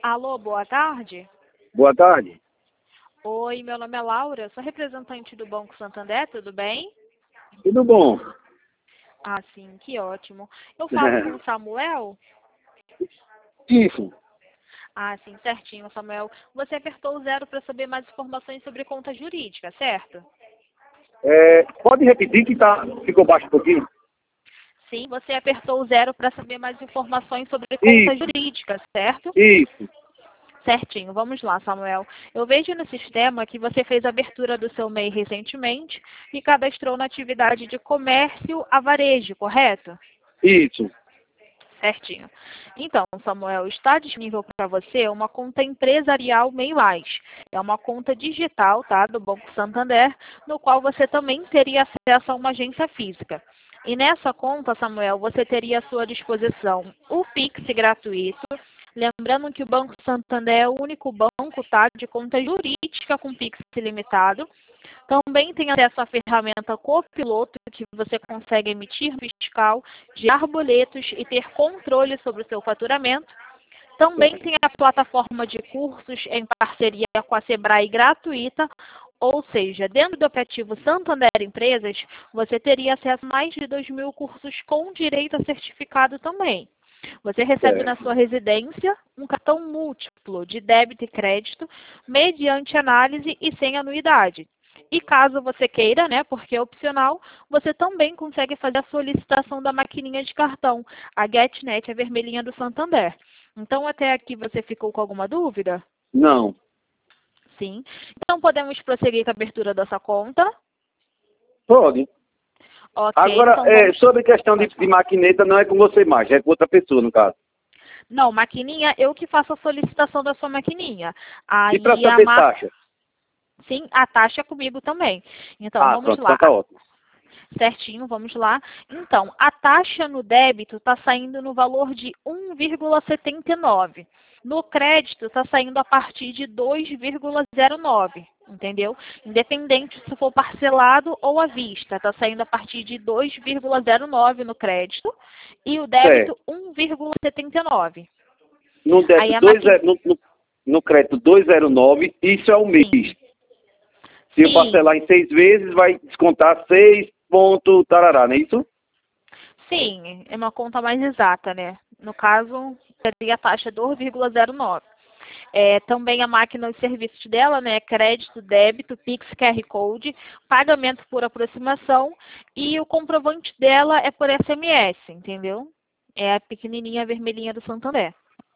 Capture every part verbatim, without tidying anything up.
Alô, boa tarde. Boa tarde. Oi, meu nome é Laura, sou representante do Banco Santander, tudo bem? Tudo bom? Ah, sim, que ótimo. Eu falo com o Samuel? Isso. Ah, sim, certinho, Samuel. Você apertou o zero para saber mais informações sobre conta jurídica, certo? É, pode repetir que tá, ficou baixo um pouquinho? Sim, você apertou o zero para saber mais informações sobre conta Isso, jurídica, certo? isso. Certinho, vamos lá, Samuel. Eu vejo no sistema que você fez a abertura do seu M E I recentemente e cadastrou na atividade de comércio a varejo, correto? Isso. Certinho. Então, Samuel, está disponível para você uma conta empresarial M E I Mais. É uma conta digital, tá, do Banco Santander, no qual você também teria acesso a uma agência física. E nessa conta, Samuel, você teria à sua disposição o Pix gratuito. Lembrando que o Banco Santander é o único banco, tá, de conta jurídica com Pix ilimitado. Também tem acesso à ferramenta Copiloto, que você consegue emitir fiscal, gerar boletos e ter controle sobre o seu faturamento. Também tem a plataforma de cursos em parceria com a Sebrae gratuita, ou seja, dentro do aplicativo Santander Empresas, você teria acesso a mais de dois mil cursos com direito a certificado também. Você recebe na Certo. sua residência um cartão múltiplo de débito e crédito, mediante análise e sem anuidade. E caso você queira, né, porque é opcional, você também consegue fazer a solicitação da maquininha de cartão, a GetNet, a vermelhinha do Santander. Então, até aqui você ficou com alguma dúvida? Não. Sim. Então, podemos prosseguir com a abertura dessa conta? Pode. Ok, Agora, então é, vamos... sobre questão de, Pode de falar. maquineta, não é com você mais, é com outra pessoa, no caso. Não, maquininha, eu que faço a solicitação da sua maquininha. E para Aí a saber ma... taxa? Sim, a taxa é comigo também. Então, Ah, vamos pronto, então lá. tá ótimo. Certinho, vamos lá. Então, a taxa no débito está saindo no valor de um vírgula setenta e nove. No crédito está saindo a partir de dois vírgula zero nove, entendeu? Independente se for parcelado ou à vista, está saindo a partir de dois vírgula zero nove no crédito e o débito Certo. um vírgula setenta e nove. No Aí débito a dois, máquina... no, no, no crédito duzentos e nove, isso é o mês. Sim, Se eu sim, parcelar em seis vezes, vai descontar seis ponto tarará, não é isso? sim, é uma conta mais exata, né? No caso, seria a taxa dois vírgula zero nove. É, também a máquina, os serviços dela, né? Crédito, débito, Pix, Q R Code, pagamento por aproximação e o comprovante dela é por S M S, entendeu? É a pequenininha vermelhinha do Santander.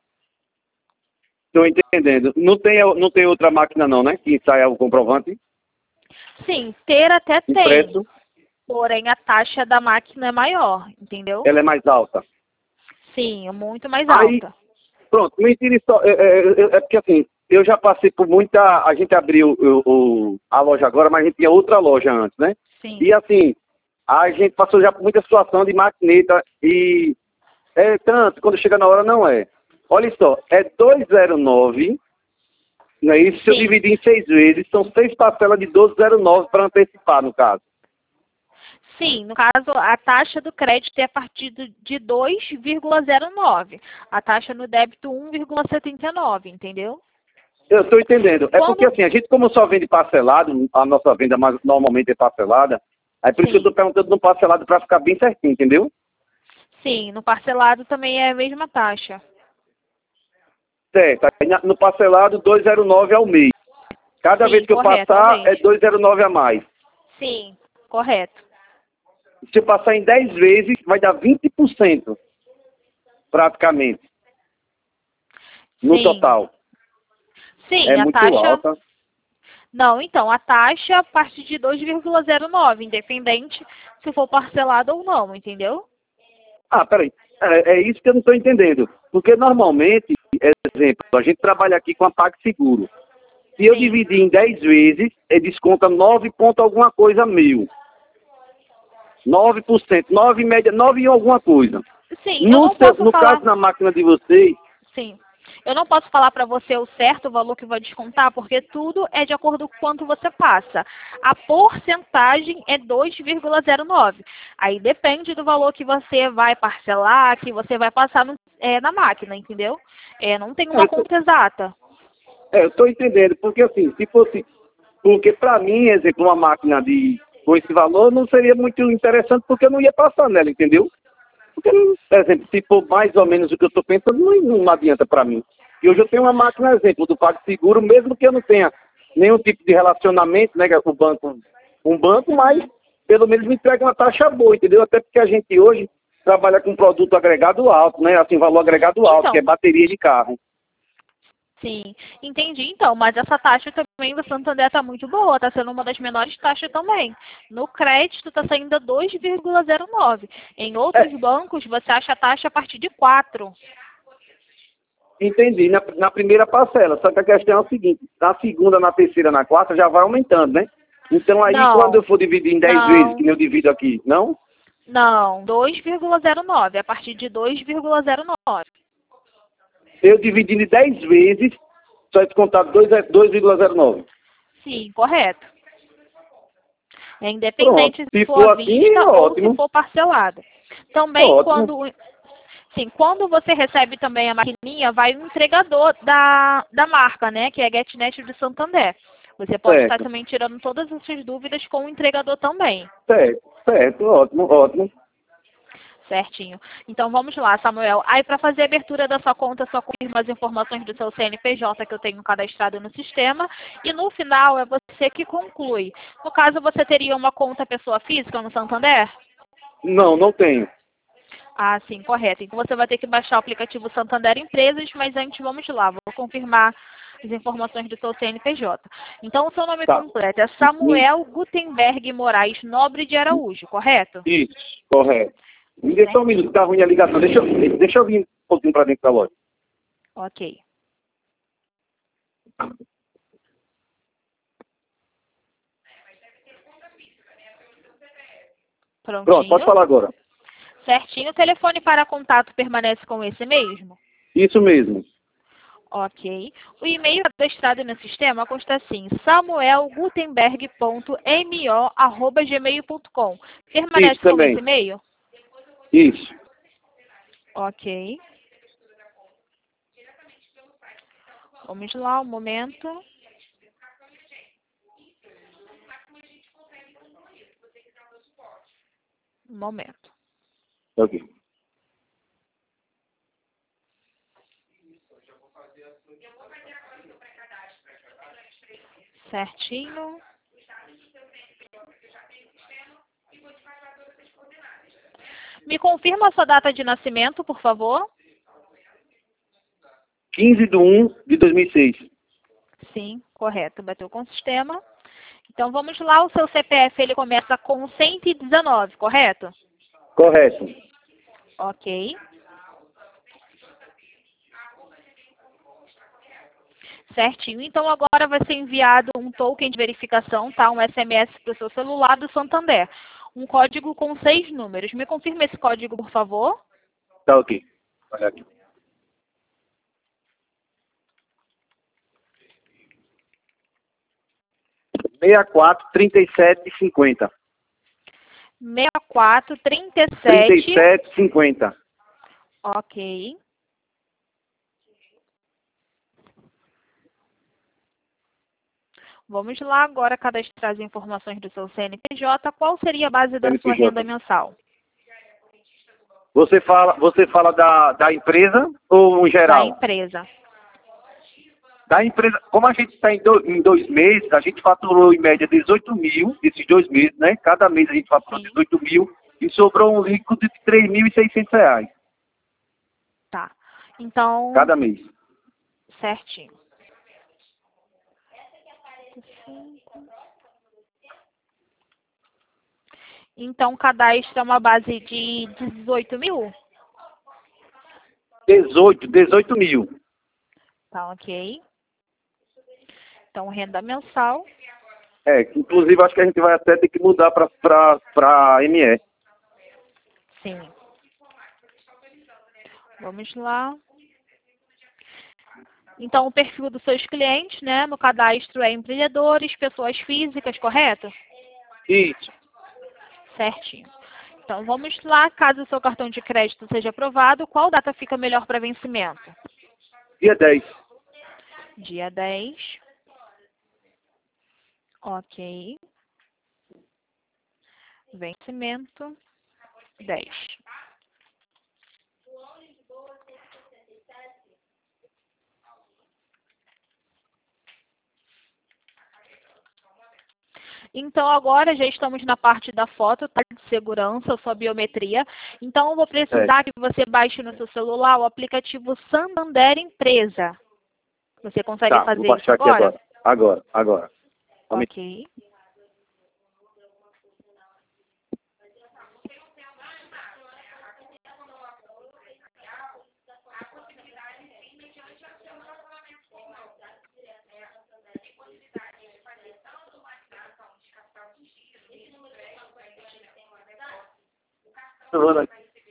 Estou entendendo. Não tem, não tem outra máquina não, né? Que saia o comprovante Sim, ter até tem, impresso, porém a taxa da máquina é maior, entendeu? ela é mais alta. Sim, é muito mais Aí, alta. pronto, mentira só. É, é, é, é porque assim, eu já passei por muita. A gente abriu o, o- a loja agora, mas a gente tinha outra loja antes, né? Sim, E assim, a gente passou já por muita situação de maquineta e é tanto, quando chega na hora não é. Olha só, é duzentos e nove, não é isso? Se eu sim. dividir em seis vezes, são seis parcelas de duzentos e nove para antecipar, no caso. Sim, no caso, a taxa do crédito é a partir do- de dois vírgula zero nove. A taxa no débito um vírgula setenta e nove, entendeu? Eu estou entendendo. É porque Quando... assim, a gente como só vende parcelado, a nossa venda mais, normalmente é parcelada, aí por isso que eu estou Sim, perguntando no parcelado para ficar bem certinho, entendeu? sim, no parcelado também é a mesma taxa. Certo. Aí na- no parcelado, duzentos e nove ao mês. Cada vez Sim, que eu correto, ao passar, é mês. duzentos e nove a mais. Sim, correto. Se eu passar em dez vezes, vai dar vinte por cento, praticamente, no Sim, total. sim, É a muito taxa... alta. Não, então, a taxa a partir de dois vírgula zero nove, independente se for parcelado ou não, entendeu? Ah, peraí. É, é isso que eu não estou entendendo. Porque normalmente, exemplo, a gente trabalha aqui com a PagSeguro. Se eu Sim, dividir em dez vezes, ele desconta nove ponto alguma coisa mil. Nove por cento, nove em média, nove em alguma coisa. sim, eu No, não seu, posso no caso, falar... na máquina de vocês, Sim. Eu não posso falar para você o certo valor que vai descontar, porque tudo é de acordo com quanto você passa. A porcentagem é dois vírgula zero nove. Aí depende do valor que você vai parcelar, que você vai passar no, é, na máquina, entendeu? É, não tem uma Eu tô, conta exata. é, eu estou entendendo, porque assim, se fosse... Porque para mim, exemplo, uma máquina de, com esse valor não seria muito interessante, porque eu não ia passar nela, entendeu? Porque, por exemplo, se for mais ou menos o que eu estou pensando, não, não adianta para mim. E hoje eu tenho uma máquina, exemplo, do PagSeguro, mesmo que eu não tenha nenhum tipo de relacionamento, né, com o banco, um banco, mas pelo menos me entrega uma taxa boa, entendeu? Até porque a gente hoje trabalha com produto agregado alto, né? Assim, valor agregado alto, que é Então, bateria de carro. sim, entendi então, mas essa taxa também do Santander está muito boa, está sendo uma das menores taxas também. No crédito está saindo a dois vírgula zero nove. Em outros É, bancos você acha a taxa a partir de quatro. entendi, na, na primeira parcela, só que a questão é o seguinte, na segunda, na terceira, na quarta, já vai aumentando, né? Então aí, quando eu Não, for dividir em dez vezes, que não, nem eu divido aqui, não? não, dois vírgula zero nove, a partir de dois vírgula zero nove. Eu dividindo em dez vezes, só é descontado dois vírgula zero nove. Sim, correto. É Pronto, independente se se for à for assim, é vista ou se ótimo, for parcelado. Também ótimo. quando, sim, quando você recebe também a maquininha, vai o entregador da, da marca, né, que é a GetNet do Santander. Você pode estar Certo, também tirando todas as suas dúvidas com o entregador também. certo, certo, ótimo, ótimo. Certinho. Então vamos lá, Samuel. Aí para fazer a abertura da sua conta, só confirma as informações do seu C N P J que eu tenho cadastrado no sistema. E no final é você que conclui. No caso, você teria uma conta pessoa física no Santander? Não, não tenho. Ah, sim, correto. Então você vai ter que baixar o aplicativo Santander Empresas, mas antes vamos lá, vou confirmar as informações do seu C N P J. Então o seu nome Tá. completo é Samuel Gutenberg Moraes Nobre de Araújo, correto? Isso, correto. Me dê só um minuto, Certinho. tá ruim a ligação. Deixa eu, deixa eu vir um pouquinho para dentro da loja. Ok. Pronto, pode Prontinho. falar agora. Certinho. O telefone para contato permanece com esse mesmo? Isso mesmo. Ok. O e-mail cadastrado no sistema consta assim, samuelgutenberg ponto m o arroba gmail ponto com. Isso Permanece com esse também. e-mail? Isso. Ok. Vamos lá, um momento. Um momento. Ok. Certinho. Me confirma a sua data de nascimento, por favor. quinze de um de dois mil e seis. Sim, correto. Bateu com o sistema. Então vamos lá, o seu C P F ele começa com cento e dezenove, correto? Correto. Ok. Certinho. Então agora vai ser enviado um token de verificação, tá? Um S M S para o seu celular do Santander. Um código com seis números. Me confirma esse código, por favor. Tá ok. Olha aqui. seis quatro, trinta e sete, cinquenta. seis quatro trinta e trinta e sete. sete, cinquenta. Ok. Vamos lá agora cadastrar as informações do seu C N P J. Qual seria a base da sua C N P J. renda mensal? Você fala, você fala da, da empresa ou em Da geral? empresa. Da empresa, como a gente está em, do, em dois meses, a gente faturou em média dezoito mil, esses dois meses, né? Cada mês a gente faturou Sim. dezoito mil e sobrou um líquido de três mil e seiscentos reais Tá. Então, cada mês. certinho. Então, cadastra uma base de dezoito mil? dezoito, dezoito mil. Tá, ok. Então, renda mensal. É, que inclusive acho que a gente vai até ter que mudar para M E. Sim. Vamos lá. Então, o perfil dos seus clientes, né, no cadastro é empreendedores, pessoas físicas, correto? Isso. Certinho. Então, vamos lá. Caso o seu cartão de crédito seja aprovado, qual data fica melhor para vencimento? Dia dez. Dia dez. Ok. Vencimento dez. Então, agora já estamos na parte da foto, tá? De segurança, sua biometria. Então, eu vou precisar É. que você baixe no seu celular o aplicativo Santander Empresa. Você consegue Tá, vou fazer isso baixar aqui agora? agora. Agora, agora. Ok. Um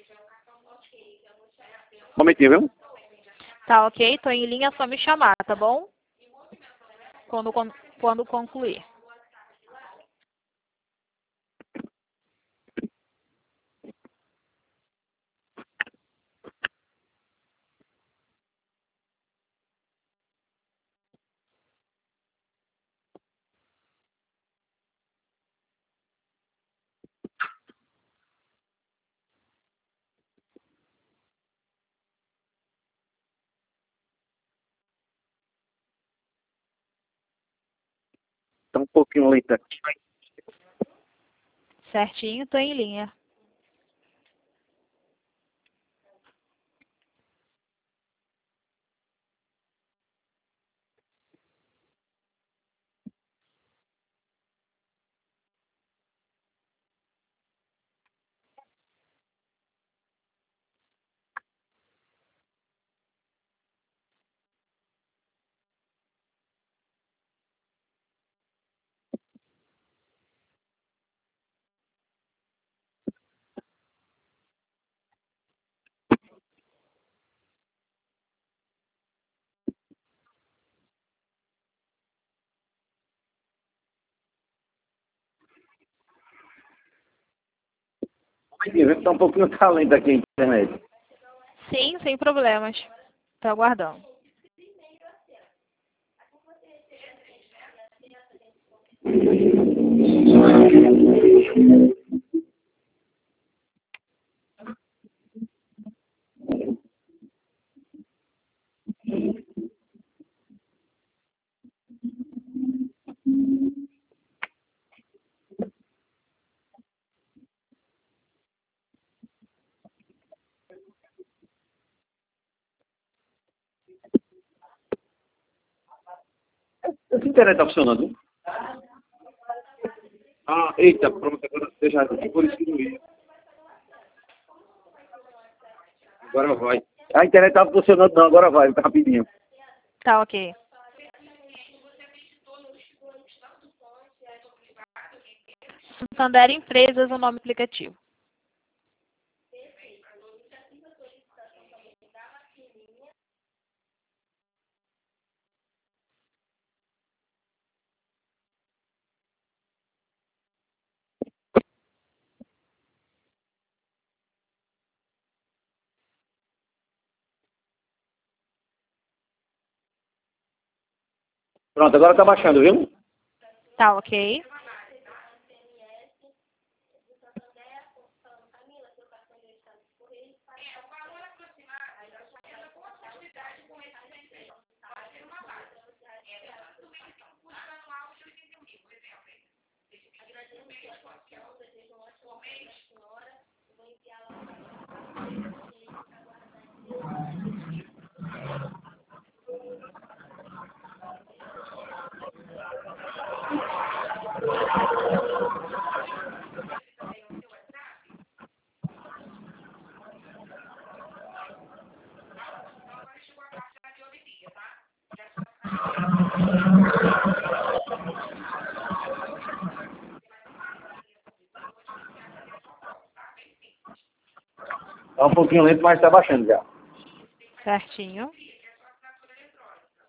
momentinho, viu? Tá ok? Tô em linha, é só me chamar, tá bom? Quando, con- quando concluir. Tá um pouquinho lento aqui. Certinho, tô em linha. Tá um pouquinho tá lento aqui a internet. Sim, sem problemas. Tô aguardando. Essa internet tá funcionando? Ah, eita, pronto, agora deixa aqui, por isso que não ia. Agora vai. A internet tava funcionando não, agora vai, rapidinho. Tá ok. Santander Empresas, o nome do aplicativo. Pronto, agora tá baixando, viu? Tá ok. Tá um pouquinho lento, mas tá baixando já. Certinho.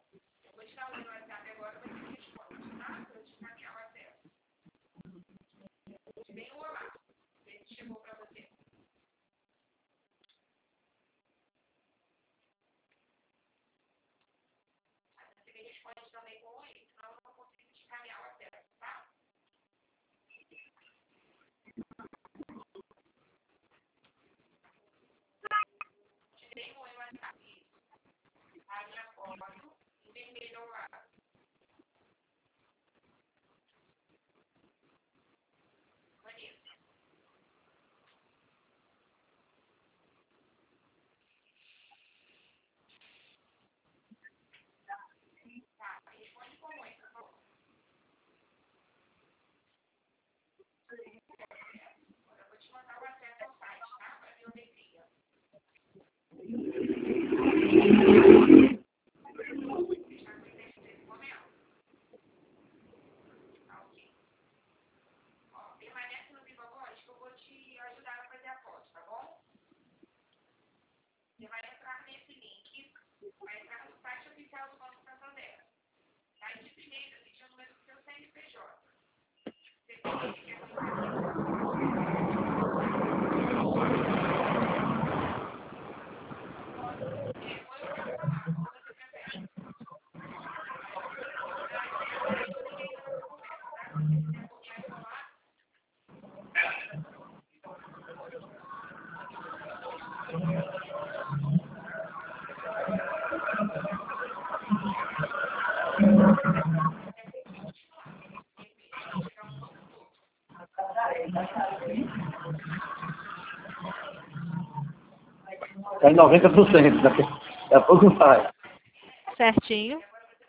É noventa por cento. Daqui a pouco vai. Certinho.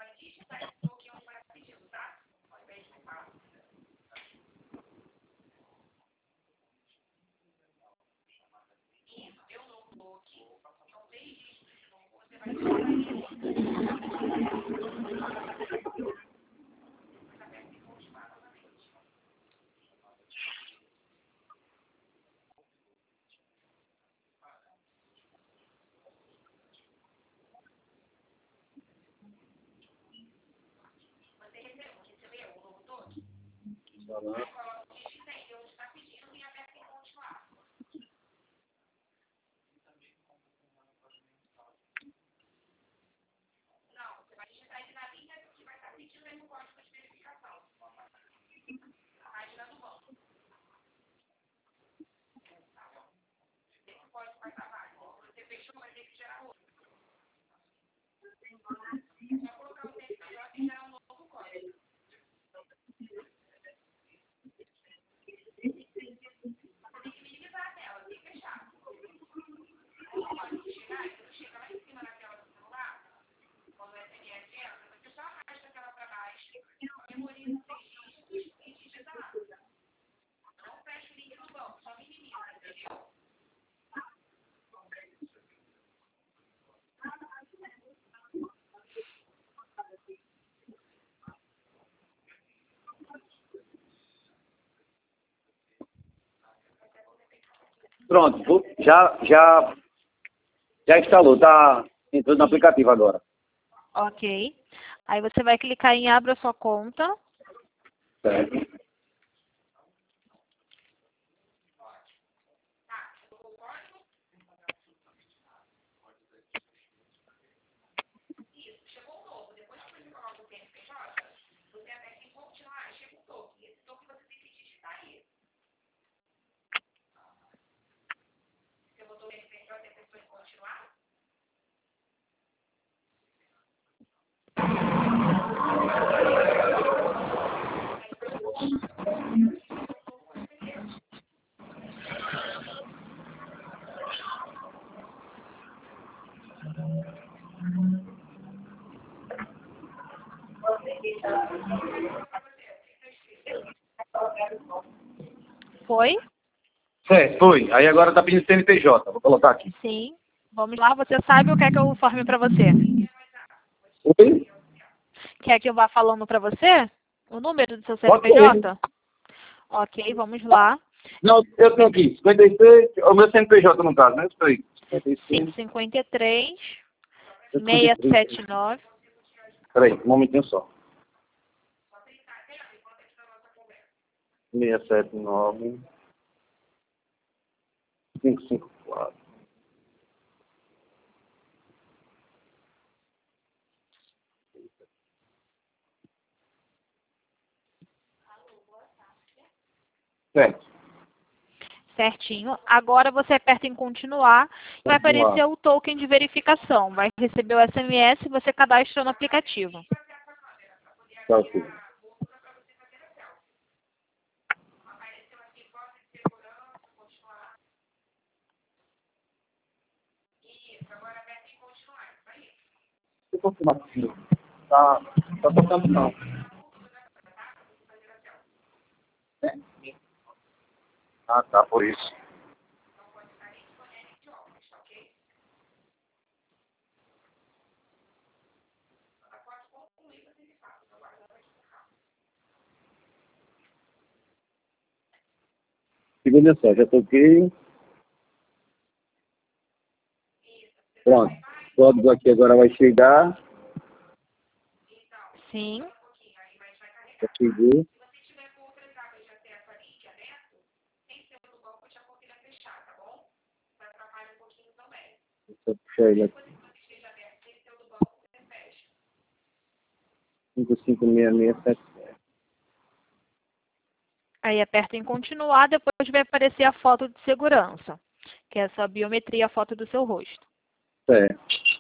Pronto, vou- já, já, já instalou, tá entrando no aplicativo agora. Ok. Aí você vai clicar em abra sua conta. Certo. Foi? Certo, foi. Aí agora tá pedindo C N P J. Vou colocar aqui. Sim. Vamos lá. Você sabe o que é que eu informe para você? Oi? Quer que eu vá falando para você? O número do seu Pode C N P J? Ok, vamos lá. Não, eu tenho aqui. cinquenta e seis, o meu C N P J no caso, né? Isso aí. Sim, cinquenta e três, cinquenta e seiscentos e três. setenta e nove. Peraí, um momentinho só. seiscentos e setenta e nove. quinhentos e cinquenta e quatro. Certo. Certinho. Agora você aperta em continuar. Vai Continuar. aparecer o token de verificação. Vai receber o S M S e você cadastra no aplicativo. Tá ok. Deixa eu confirmar aqui. Tá, tá tocando não. É. Ah, tá, por isso. Segunda só, já toquei. Pronto. O código aqui agora vai chegar. Sim. Já chegou. Deixa eu puxar ele aqui. cinco cinco seis seis sete sete. Aí aperta em continuar, depois vai aparecer a foto de segurança, que é a sua biometria, a foto do seu rosto. Certo.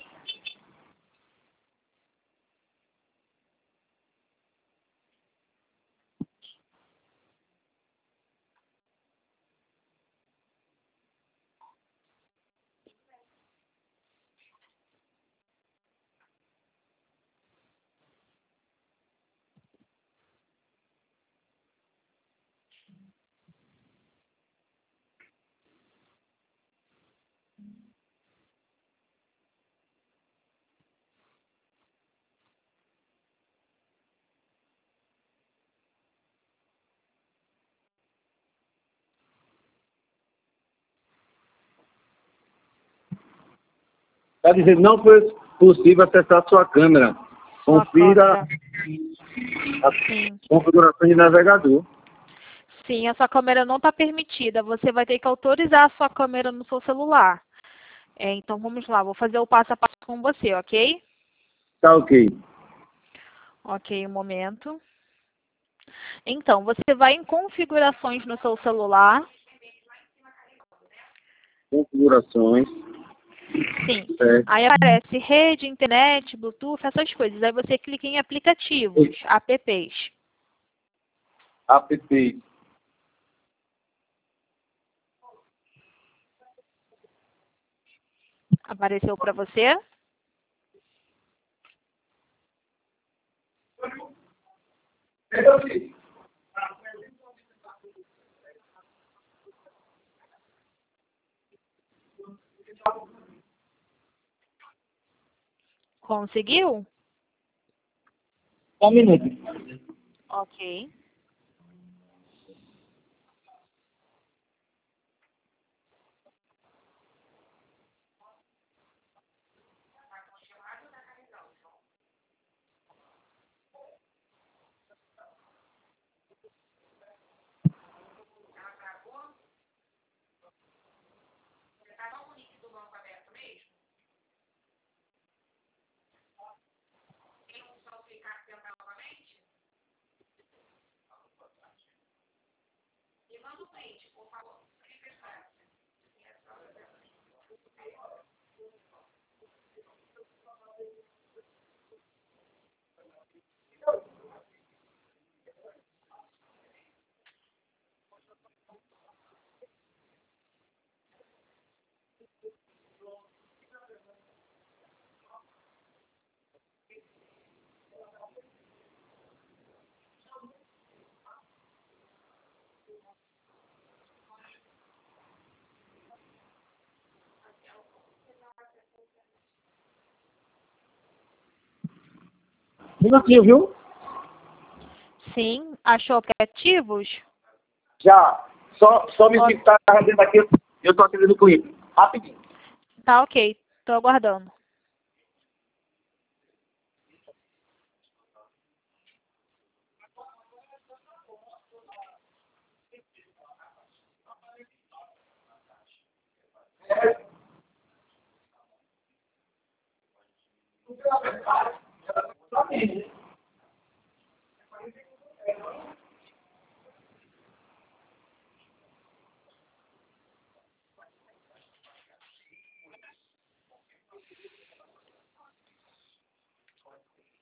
Está dizendo não foi possível acessar sua câmera. Sua Confira câmera. a Sim. configuração de navegador. Sim, a sua câmera não está permitida. Você vai ter que autorizar a sua câmera no seu celular. É, então vamos lá, vou fazer o passo a passo com você, ok? Tá ok. Ok, um momento. Então, você vai em configurações no seu celular. Configurações. Sim. Certo. Aí aparece rede, internet, Bluetooth, essas coisas. Aí você clica em aplicativos, apps. App. Apareceu para você? Conseguiu? Só um minuto. Ok. Minutinho, viu? Sim. Achou aplicativos? Já. Só, só me Ok. está dentro aqui. Eu estou atendendo com ele. Rapidinho. Tá ok. Estou aguardando.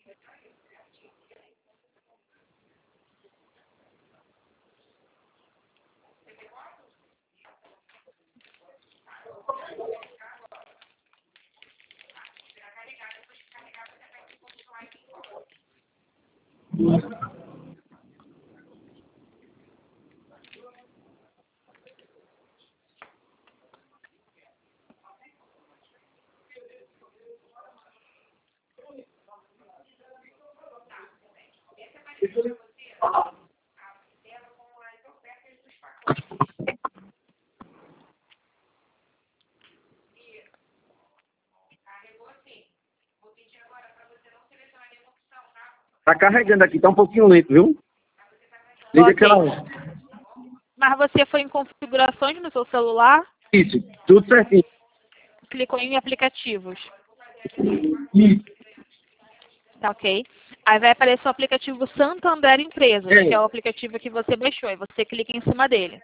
Tá carregando aqui, tá um pouquinho lento, viu? Liga Ok. aquela um. Mas você foi em configurações no seu celular, Isso, tudo certinho. clicou em aplicativos. Isso. Tá ok? Aí vai aparecer o aplicativo Santander Empresas, É. que é o aplicativo que você baixou. E você clica em cima dele.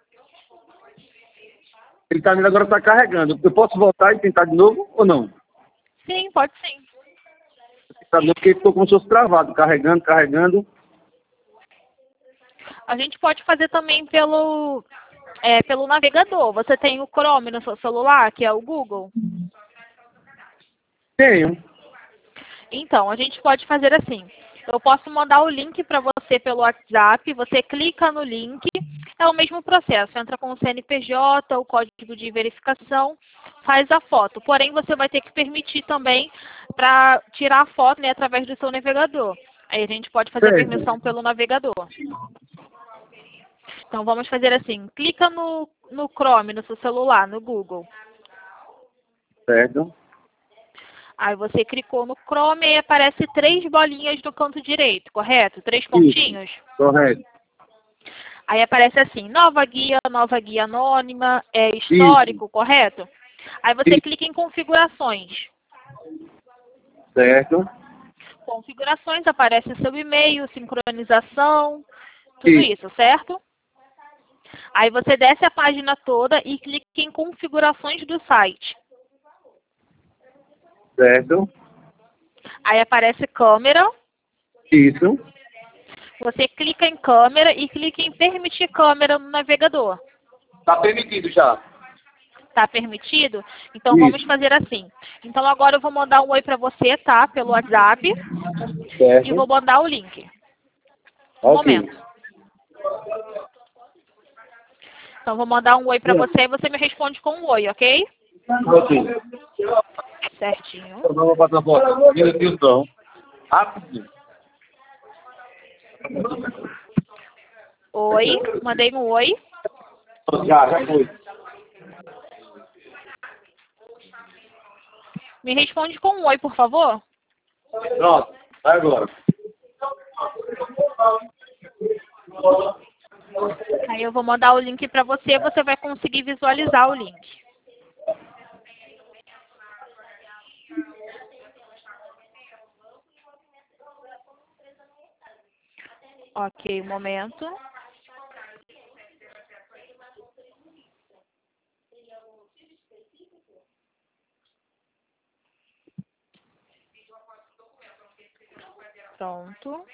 Ele tá nele agora, tá carregando. Eu posso voltar e tentar de novo ou não? Sim, pode sim. Tá vendo? Porque ficou como se fosse travado, carregando, carregando. A gente pode fazer também pelo, é, pelo navegador. Você tem o Chrome no seu celular, que é o Google. Tenho. Então, a gente pode fazer assim. Eu posso mandar o link para você pelo WhatsApp, você clica no link, é o mesmo processo. Entra com o C N P J, o código de verificação, faz a foto. Porém, você vai ter que permitir também para tirar a foto, né, através do seu navegador. Aí a gente pode fazer a Certo. permissão pelo navegador. Então, vamos fazer assim. Clica no, no Chrome, no seu celular, no Google. Certo. Aí você clicou no Chrome e aparece três bolinhas no canto direito, correto? Três pontinhos. Isso. Correto. Aí aparece assim, nova guia, nova guia anônima, é histórico, Isso. correto? Aí você Isso. clica em configurações. Certo. Configurações, aparece seu e-mail, sincronização, tudo Isso. isso, certo? Aí você desce a página toda e clica em configurações do site. Certo. Aí aparece câmera, Isso. você clica em câmera e clica em permitir câmera no navegador. Tá permitido já. Tá permitido? Então vamos Isso. fazer assim. Então agora eu vou mandar um oi para você, tá? Pelo WhatsApp. E vou Certo. mandar o link. Um Ok. momento. Então vou mandar um oi para você e você me responde com um oi, ok? Ok. Certinho. Eu não vou passar a foto. Minutinho só. Rapidinho. Oi. Mandei um oi. Já, já foi. Me responde com um oi, por favor. Pronto. Vai agora. Aí eu vou mandar o link para você, você vai conseguir visualizar o link. Ok, um momento. Pronto.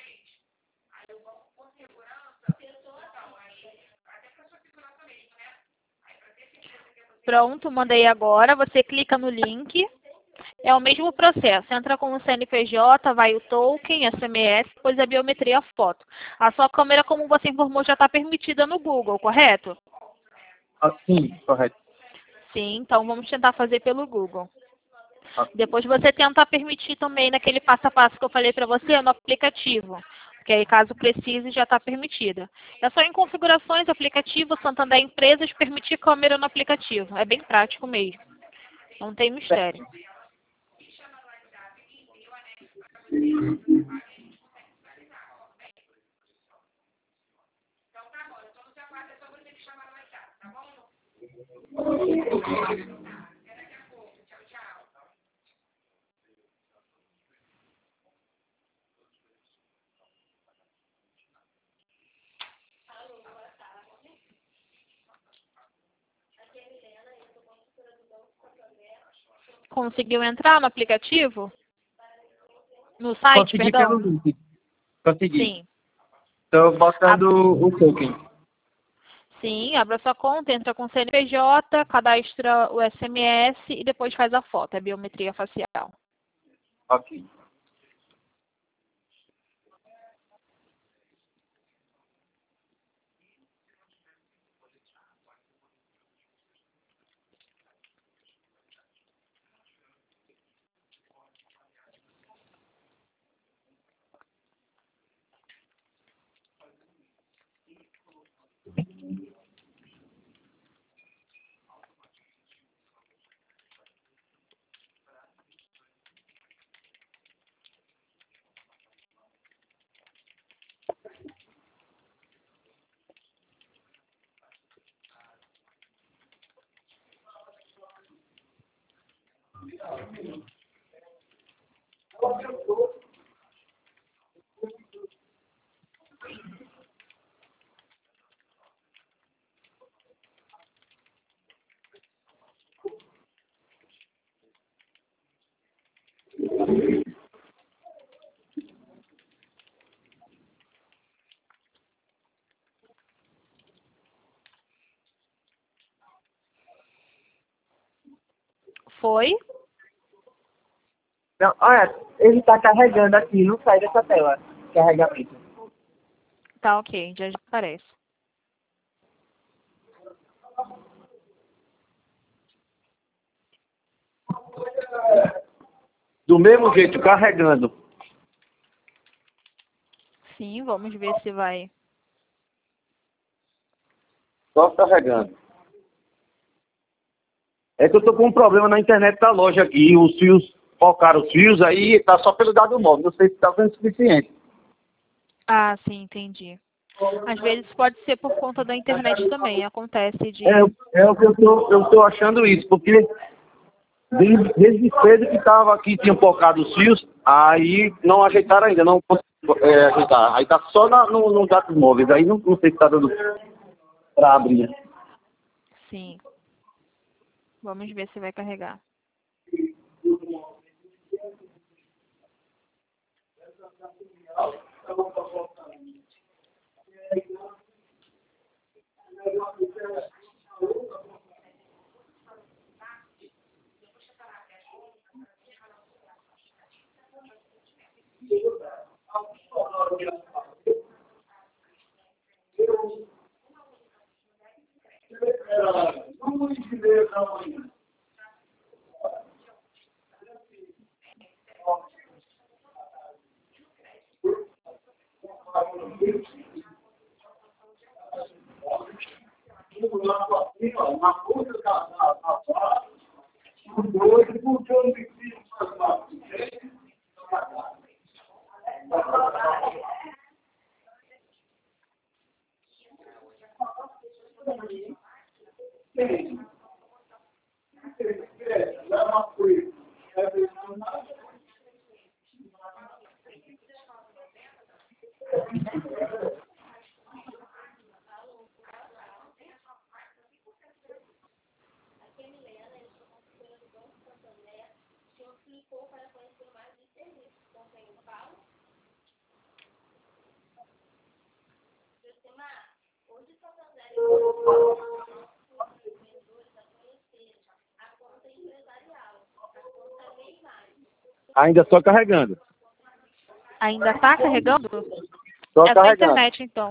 Pronto, mandei agora. Você clica no link. É o mesmo processo. Entra com o C N P J, vai o token, S M S, depois a biometria, a foto. A sua câmera, como você informou, já está permitida no Google, correto? Ah, sim, correto. Sim, então vamos tentar fazer pelo Google. Ah, Depois você tenta permitir também naquele passo a passo que eu falei para você no aplicativo. Porque aí, caso precise, já está permitida. É só em configurações, aplicativo, Santander Empresas, permitir câmera no aplicativo. É bem prático mesmo. Não tem mistério. Conseguiu entrar no aplicativo? No site, Consegui perdão? pelo link. Consegui. Sim. Estou botando o token. Sim, abra sua conta, entra com C N P J, cadastra o S M S e depois faz a foto, a biometria facial. Ok. Foi? Não, olha, ele está carregando aqui, não sai dessa tela. Carregamento. Tá ok, já aparece. Do mesmo jeito, carregando. Sim, vamos ver se vai. Só carregando. É que eu tô com um problema na internet da loja aqui. Os fios, focaram os fios aí, tá só pelo dado móvel. Não sei se tá sendo suficiente. Ah, sim, entendi. Às vezes pode ser por conta da internet também, acontece de... É, é o que eu tô, eu tô achando isso, porque desde, desde cedo que tava aqui, tinham focado os fios, aí não ajeitaram ainda, não conseguiram é, ajeitar. Aí tá só na, no, no dados móveis, aí não, não sei se tá dando pra abrir. Sim. Vamos ver se vai carregar. Ainda só carregando. Ainda tá carregando? Só É só a carregando. internet, então.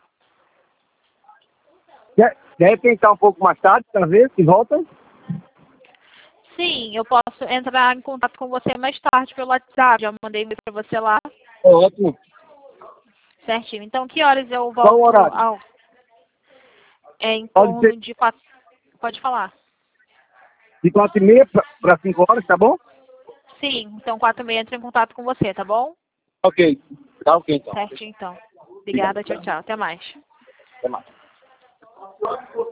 Quer, quer tentar um pouco mais tarde, pra ver se volta? Sim, eu posso entrar em contato com você mais tarde pelo WhatsApp. Já mandei e-mail para você lá. Ótimo. Certinho. Então, que horas eu Qual o volto horário? ao... É em Pode torno ser de quatro... Pode falar. de quatro e meia para cinco horas, tá bom? Sim, então quatro e meia entra em contato com você, tá bom? Ok. Tá ok, então. Certinho, então. Obrigada, tchau, tchau. Até mais. Até mais.